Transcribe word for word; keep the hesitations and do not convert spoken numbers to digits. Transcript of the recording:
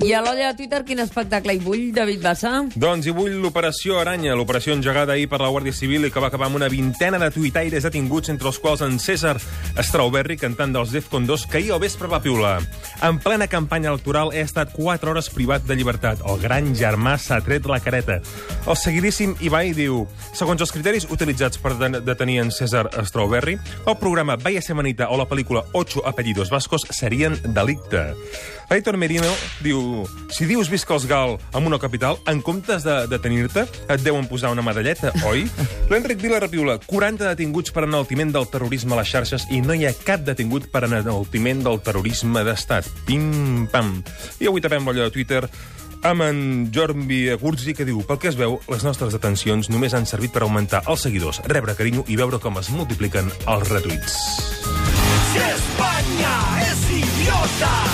I a l'olla de Twitter, quin espectacle hi vull, David Bassa? Doncs hi vull l'Operació Aranya, l'operació engegada ahir per la Guàrdia Civil i que va acabar amb una vintena de tuitaires detinguts, entre els quals en César Strawberry, cantant dels Defcon dos, que ahir al vespre va piular. En plena campanya electoral he estat quatre hores privat de llibertat. El gran germà s'ha tret la careta. El seguidíssim Ibai diu: segons els criteris utilitzats per detenir en César Strawberry, el programa Vaya Semanita o la pel·lícula Ocho apellidos vascos serien delicte. Aitor Merino diu: si dius visca els Gal amb una capital, en comptes de detenir-te, et deuen posar una medalleta, oi? L'Enric Vila repiula: quaranta detinguts per enaltiment del terrorisme a les xarxes i no hi ha cap detingut per enaltiment del terrorisme d'estat. Pim-pam. I avui tapem l'olla de Twitter amb en Jordi Agurzi, que diu: pel que es veu, les nostres detencions només han servit per augmentar els seguidors, rebre carinyo i veure com es multipliquen els retuits. Si Espanya és idiota!